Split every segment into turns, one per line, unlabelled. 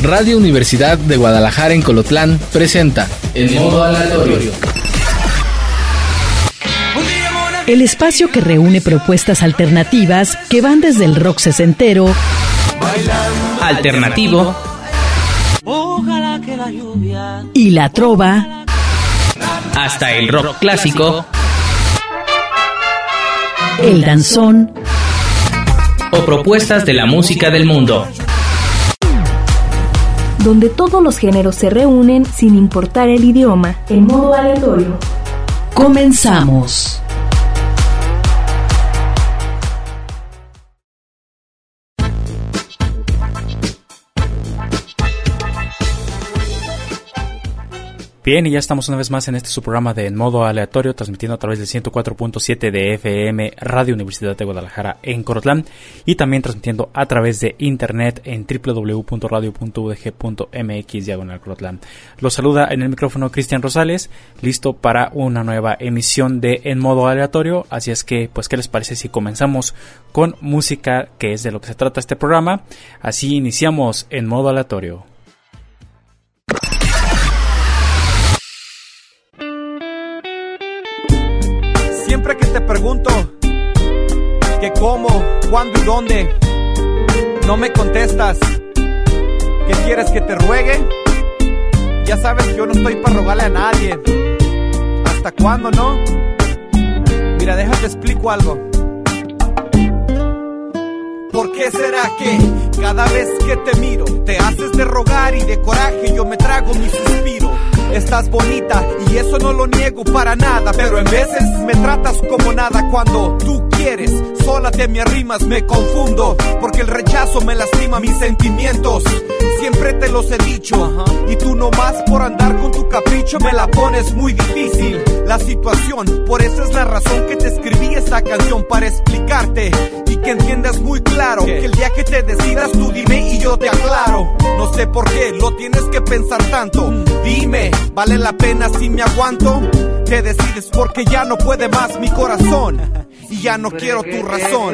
Radio Universidad de Guadalajara en Colotlán presenta En Modo Aleatorio.
El espacio que reúne propuestas alternativas que van desde el rock sesentero,
alternativo
y la trova,
hasta el rock clásico,
el danzón
o propuestas de la música del mundo,
donde todos los géneros se reúnen sin importar el idioma, en modo aleatorio.
Comenzamos.
Bien, y ya estamos una vez más en este su programa de En Modo Aleatorio, transmitiendo a través del 104.7 de FM Radio Universidad de Guadalajara en Colotlán, y también transmitiendo a través de internet en www.radio.udg.mx/Colotlán. Los saluda en el micrófono Cristian Rosales, listo para una nueva emisión de En Modo Aleatorio. Así es que, pues, ¿qué les parece si comenzamos con música, que es de lo que se trata este programa? Así iniciamos En Modo Aleatorio.
Siempre que te pregunto que cómo, cuándo y dónde, no me contestas. ¿Qué quieres, que te ruegue? Ya sabes que yo no estoy para rogarle a nadie. ¿Hasta cuándo, no? Mira, déjate explico algo. ¿Por qué será que cada vez que te miro te haces de rogar y de coraje yo me trago mi suspiro? Estás bonita y eso no lo niego para nada, pero en veces me tratas como nada. Cuando tú quieres, sola te me arrimas, me confundo, porque el rechazo me lastima mis sentimientos. Siempre te los he dicho, y tú nomás por andar con tu capricho me la pones muy difícil la situación. Por eso es la razón que te escribí esta canción, para explicarte y que entiendas muy claro que el día que te decidas tú dime y yo te aclaro. No sé por qué lo tienes que pensar tanto. Dime, ¿vale la pena si me aguanto? Te decides porque ya no puede más mi corazón y ya no quiero tu razón.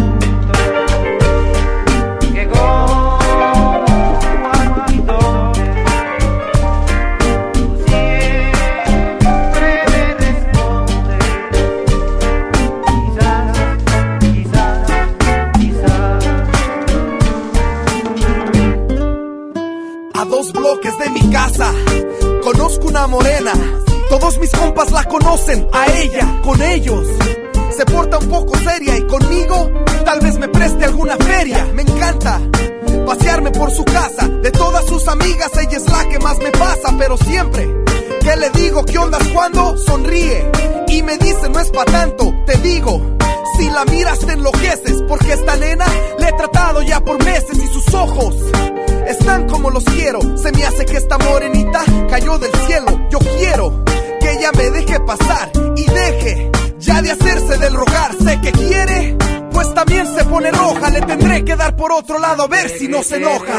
A 2 bloques de mi casa conozco una morena. Todos mis compas la conocen, a ella, con ellos se porta un poco seria, y conmigo tal vez me preste alguna feria. Me encanta pasearme por su casa. De todas sus amigas ella es la que más me pasa, pero siempre que le digo ¿qué ondas cuando? Sonríe y me dice no es pa' tanto. Te digo, si la miras te enloqueces, porque esta nena le he tratado ya por meses y sus ojos están como los quiero. Se me hace que esta morenita cayó del cielo. Yo quiero que ella me deje pasar y deje ya de hacerse del rogar. Sé que quiere, pues también se pone roja. Le tendré que dar por otro lado a ver si no se enoja.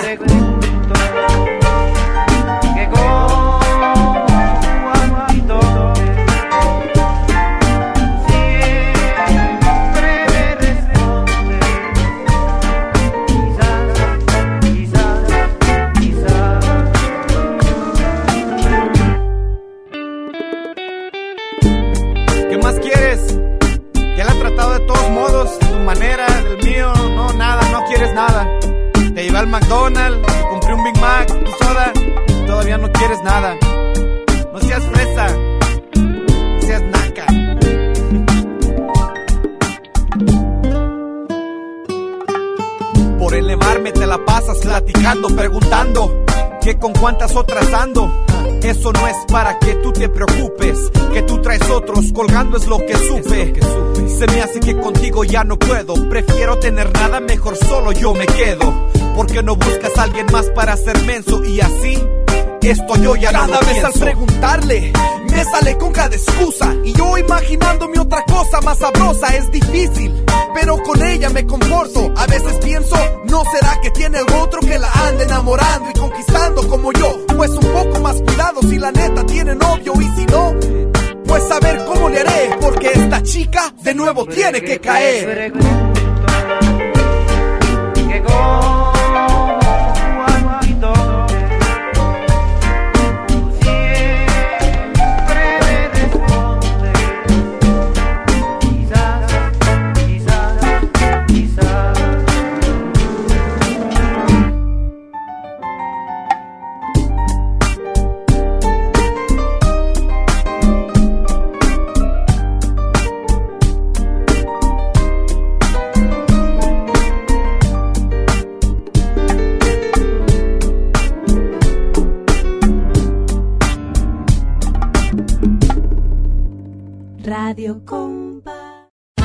Te llevé al McDonald's, te compré un Big Mac, un soda, y todavía no quieres nada. No seas fresa, no seas naca. Por elevarme te la pasas platicando, preguntando que con cuántas otras ando. Eso no es para que tú te preocupes, que tú traes otros colgando es lo que supe. Se me hace que contigo ya no puedo, prefiero tener nada, mejor solo yo me quedo. Porque no buscas a alguien más para ser menso y así esto yo ya no lo pienso. Cada vez al preguntarle me sale con cada excusa, y yo imaginándome otra cosa más sabrosa. Es difícil, pero con ella me comporto. A veces pienso, ¿no será que tiene algo otro que la anda enamorando y conquistando como yo? Pues un poco más cuidado si la neta tiene novio, y si no, pues a ver cómo le haré, porque esta chica de nuevo tiene que caer. Que
Radio Compa.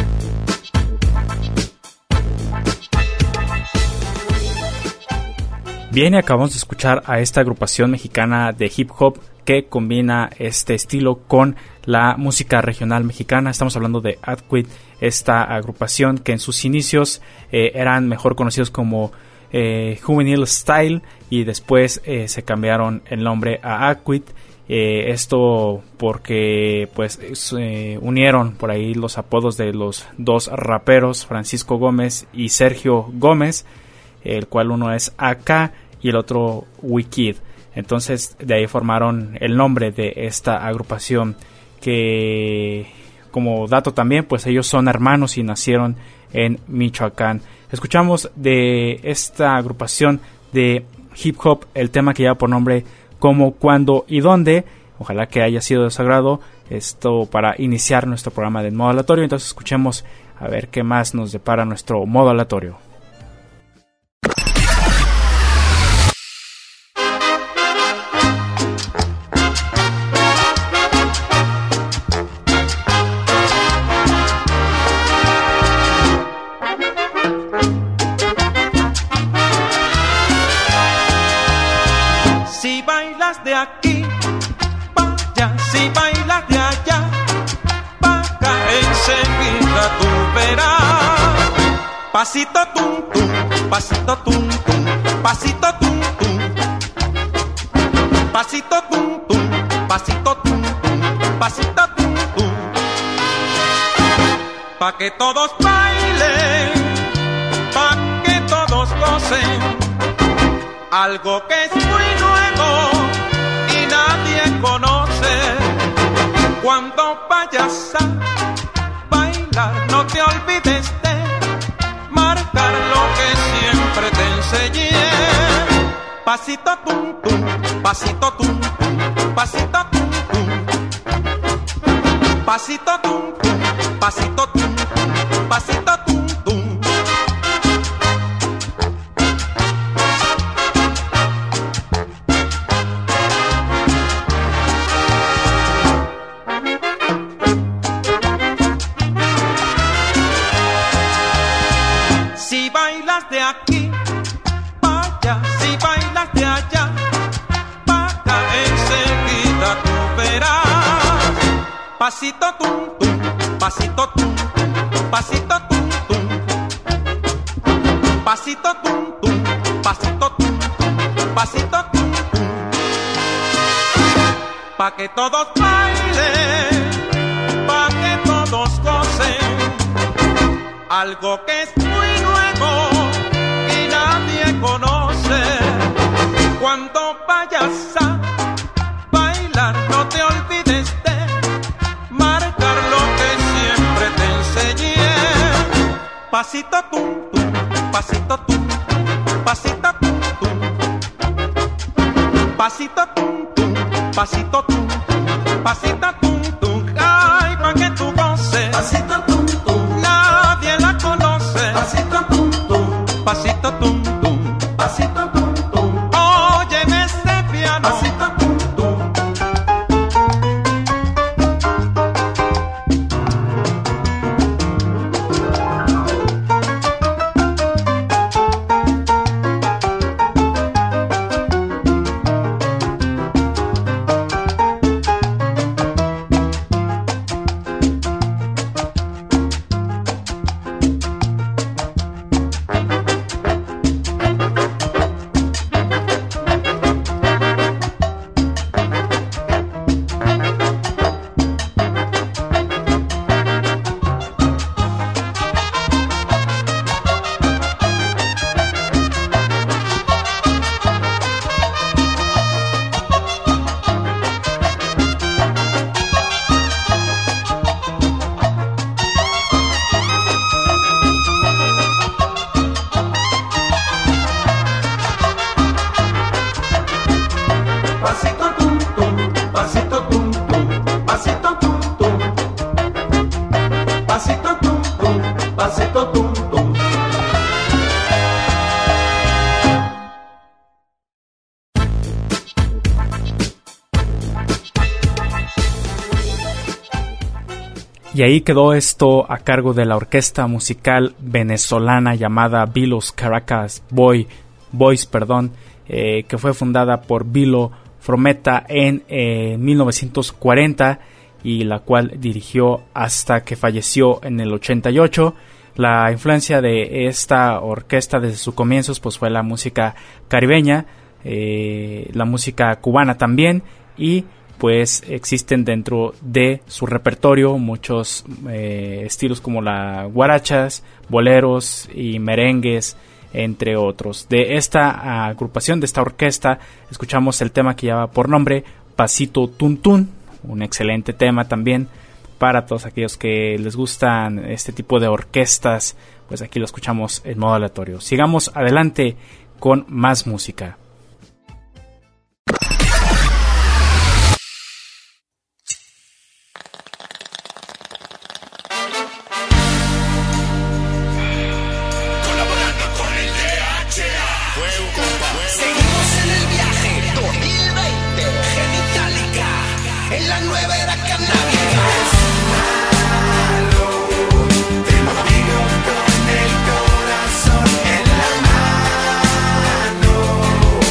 Bien, y acabamos de escuchar a esta agrupación mexicana de hip hop que combina este estilo con la música regional mexicana. Estamos hablando de Adquid, esta agrupación que en sus inicios eran mejor conocidos como Juvenile Style, y después se cambiaron el nombre a Adquid. Esto porque pues unieron por ahí los apodos de los dos raperos, Francisco Gómez y Sergio Gómez, el cual uno es AK y el otro Wikid. Entonces de ahí formaron el nombre de esta agrupación, que como dato también pues ellos son hermanos y nacieron en Michoacán. Escuchamos de esta agrupación de hip hop el tema que lleva por nombre Cómo, Cuándo y Dónde. Ojalá que haya sido de su agrado esto para iniciar nuestro programa del modo aleatorio. Entonces escuchemos a ver qué más nos depara nuestro modo aleatorio.
De aquí pa' allá, si bailas de allá pa' acá, enseguida tú verás. Pasito tum tum, pasito tum tum, pasito tum tum, pasito tum tum, pasito tum tum, pasito tum tum, pa' que todos bailen, pa' que todos gocen, algo que es muy nuevo y nadie conoce. Cuando vayas a bailar, no te olvides de marcar lo que siempre te enseñé. Pasito tum tum, pasito tum tum, pasito tum tum, pasito tum tum, pasito tum tum, pasito tum tum. De aquí pa' allá, si bailas de allá pa' acá, enseguida tú verás. Pasito tum tum, pasito tum tum, pasito tum tum, pasito tum tum, pasito tum tum, pasito tum tum, pa' que todos bailen, pa' que todos gocen, algo que es muy nuevo conoce. Cuando vayas a bailar, no te olvides de marcar lo que siempre te enseñé. Pasito tum tum, pasito tum tum, pasito tum tum, pasito tum tum, pasito tum tum, pasito tum tum. Ay, pa' que tú goces. Pasito tum tum, nadie la conoce. Pasito tum tum, pasito tum tum. Pasito tum tum, oye en este piano. Pasito tum tum.
Y ahí quedó esto a cargo de la orquesta musical venezolana llamada Vilos Caracas Boys, que fue fundada por Vilo Frometa en 1940 y la cual dirigió hasta que falleció en el 88. La influencia de esta orquesta desde sus comienzos pues fue la música caribeña, la música cubana también, y pues existen dentro de su repertorio muchos estilos como las guarachas, boleros y merengues, entre otros. De esta agrupación, de esta orquesta, escuchamos el tema que lleva por nombre Pasito Tun Tun, un excelente tema también para todos aquellos que les gustan este tipo de orquestas. Pues aquí lo escuchamos en modo aleatorio. Sigamos adelante con más música.
Con el corazón en la mano.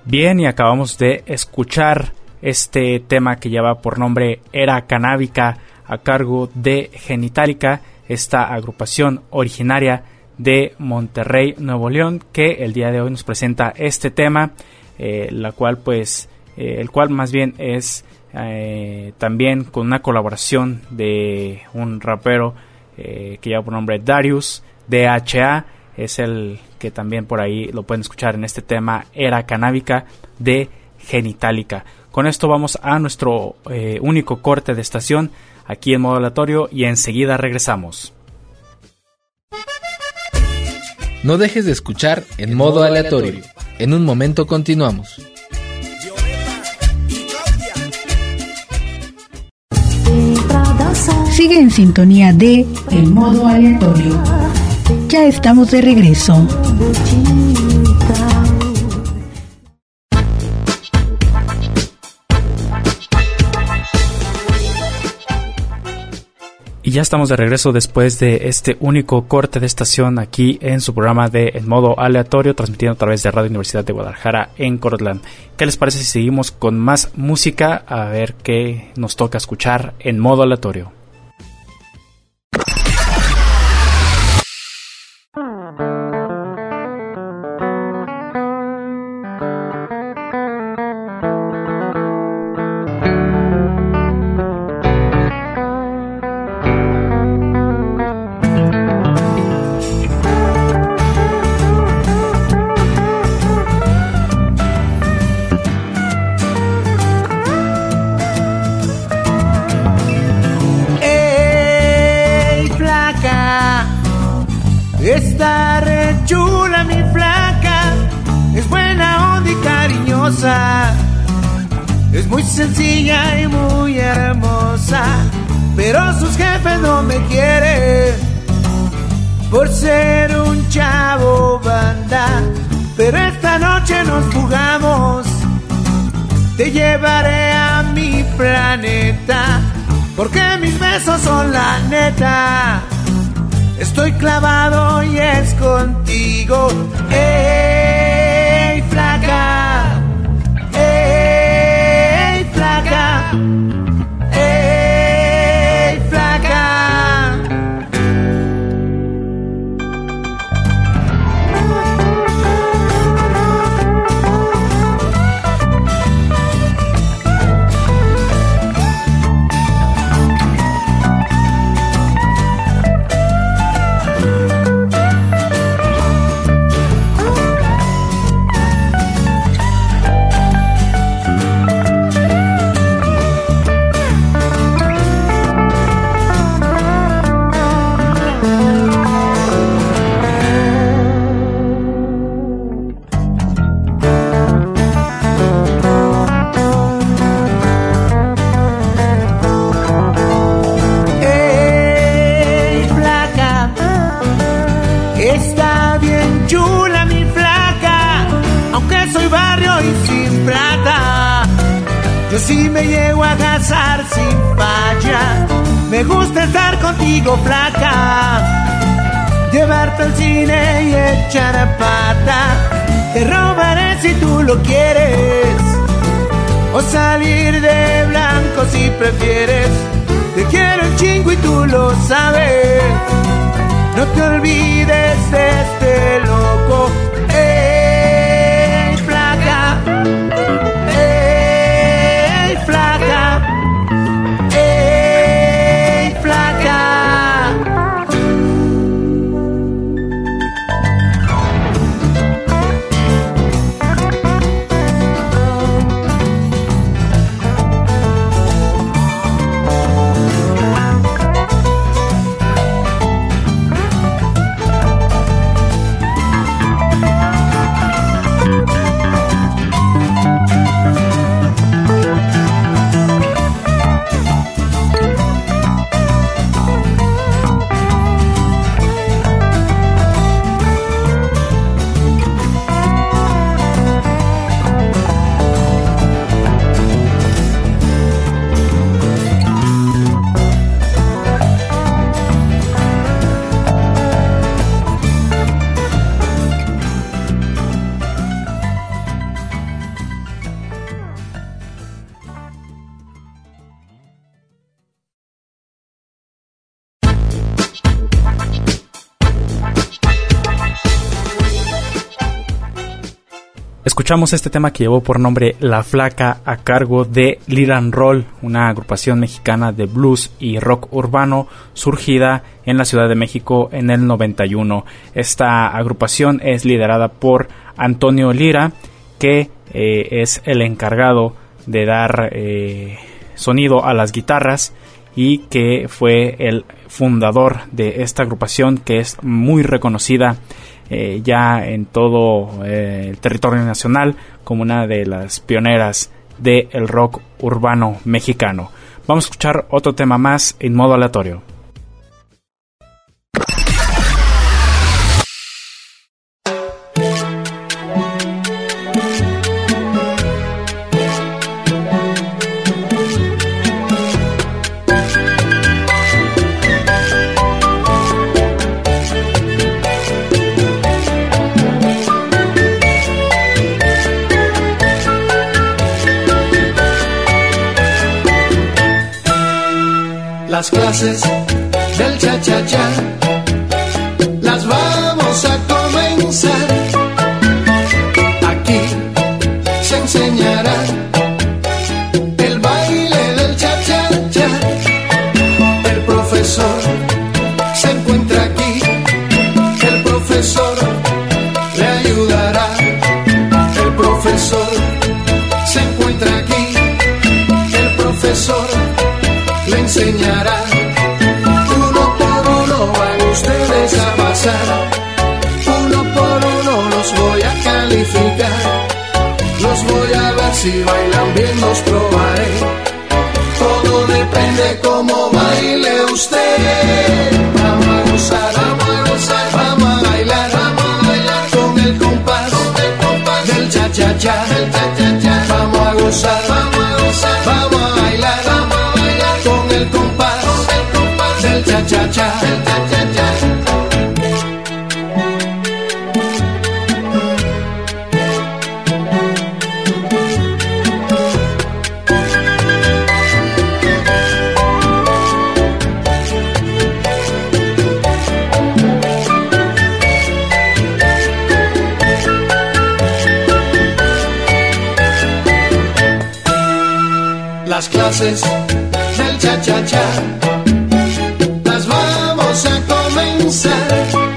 Bien, y acabamos de escuchar este tema que lleva por nombre Era Canábica, a cargo de Genitalica, esta agrupación originaria de Monterrey, Nuevo León, que el día de hoy nos presenta este tema, el cual más bien es también con una colaboración de un rapero que lleva por nombre Darius, DHA, es el que también por ahí lo pueden escuchar en este tema Era Canábica de Genitalica. Con esto vamos a nuestro único corte de estación aquí en Modo Aleatorio y enseguida regresamos.
No dejes de escuchar en Modo Aleatorio. En un momento continuamos.
Sigue en sintonía de El Modo Aleatorio. Ya estamos de regreso.
Y ya estamos de regreso después de este único corte de estación aquí en su programa de En Modo Aleatorio, transmitiendo a través de Radio Universidad de Guadalajara en Corotlán. ¿Qué les parece si seguimos con más música? A ver qué nos toca escuchar en Modo Aleatorio.
Está re chula mi flaca, es buena onda y cariñosa, es muy sencilla y muy hermosa, pero sus jefes no me quieren por ser un chavo banda. Pero esta noche nos jugamos, te llevaré a mi planeta, porque mis besos son la neta. Estoy clavado y es contigo. ¡Ey, flaca! ¡Ey, flaca! ¡Ey, flaca! Si me llego a casar sin falla, me gusta estar contigo, flaca, llevarte al cine y echar a pata, te robaré si tú lo quieres, o salir de blanco si prefieres, te quiero un chingo y tú lo sabes, no te olvides de este loco. ¡Ey, flaca!
Escuchamos este tema que llevó por nombre La Flaca, a cargo de Lira and Roll, una agrupación mexicana de blues y rock urbano surgida en la Ciudad de México en el 91. Esta agrupación es liderada por Antonio Lira, que es el encargado de dar sonido a las guitarras y que fue el fundador de esta agrupación, que es muy reconocida ya en todo el territorio nacional como una de las pioneras del rock urbano mexicano. Vamos a escuchar otro tema más en modo aleatorio.
Las clases del cha-cha-cha las vamos a comenzar. Aquí se enseñará el baile del cha-cha-cha. El profesor se encuentra aquí, el profesor le ayudará. El profesor se encuentra aquí, el profesor le enseñará. Uno por uno van ustedes a pasar, uno por uno los voy a calificar. Los voy a ver si bailan bien, los probaré. Todo depende cómo baile usted. Vamos a gozar, vamos a gozar, vamos a bailar con el compás del cha-cha-cha. Vamos a gozar, vamos a gozar, vamos a bailar con el compás del cha-cha-cha. Las clases del cha-cha-cha las vamos a comenzar.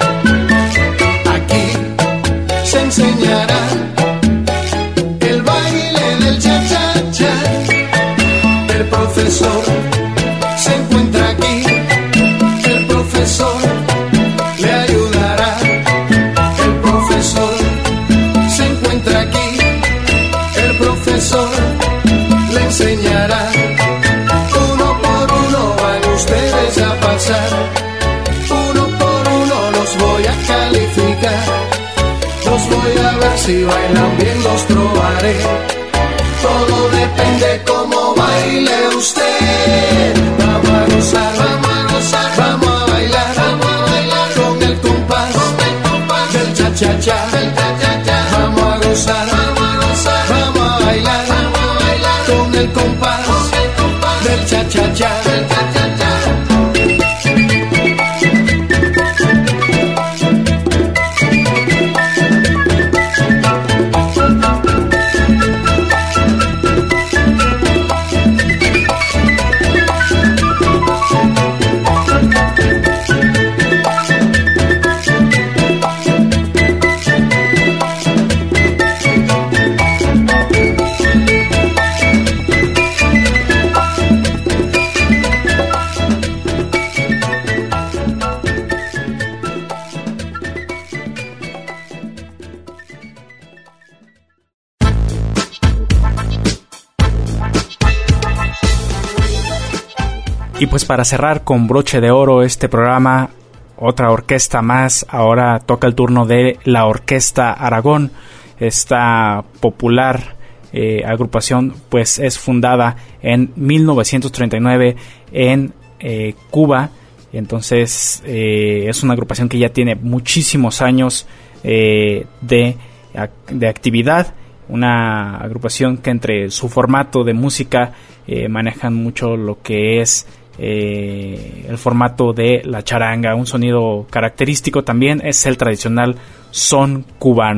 Aquí se enseñará el baile del cha-cha-cha. El profesor se encuentra aquí, el profesor le ayudará. El profesor se encuentra aquí, el profesor le enseñará. Uno por uno van ustedes a pasar, uno por uno los voy a calificar. Los voy a ver si bailan bien, los probaré. Todo depende cómo baile usted. Vamos a gozar, vamos a gozar, vamos a bailar con el compás del cha-cha-cha. Vamos a gozar, vamos a bailar con el compás del cha-cha-cha.
Y pues para cerrar con broche de oro este programa, otra orquesta más. Ahora toca el turno de la Orquesta Aragón. Esta popular agrupación pues es fundada en 1939 en Cuba. Entonces es una agrupación que ya tiene muchísimos años de actividad. Una agrupación que entre su formato de música manejan mucho lo que es el formato de la charanga. Un sonido característico también es el tradicional son cubano.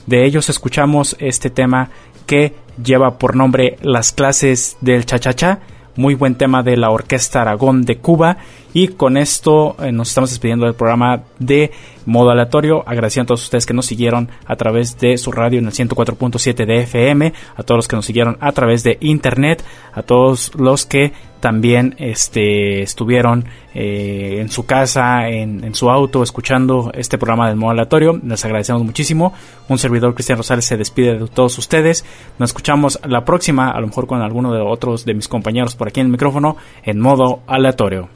De ellos escuchamos este tema que lleva por nombre Las clases del cha-cha-cha, muy buen tema de la Orquesta Aragón de Cuba. Y con esto nos estamos despidiendo del programa de Modo Aleatorio, agradeciendo a todos ustedes que nos siguieron a través de su radio en el 104.7 de FM, a todos los que nos siguieron a través de internet, a todos los que también estuvieron en su casa, en su auto, escuchando este programa del Modo Aleatorio. Les agradecemos muchísimo. Un servidor, Cristian Rosales, se despide de todos ustedes. Nos escuchamos la próxima, a lo mejor con alguno de otros de mis compañeros por aquí en el micrófono, en Modo Aleatorio.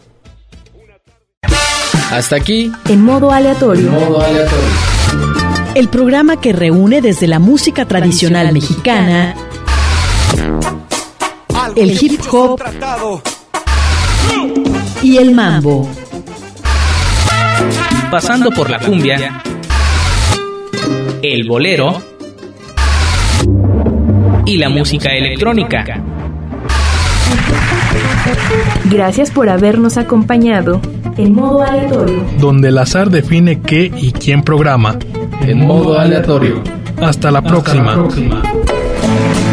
Hasta aquí,
En Modo Aleatorio.
El programa que reúne desde la música tradicional mexicana, el hip hop y el mambo.
Pasando por la cumbia, el bolero y la música electrónica.
Gracias por habernos acompañado en Modo Aleatorio,
donde el azar define qué y quién programa.
En Modo Aleatorio.
Hasta la próxima.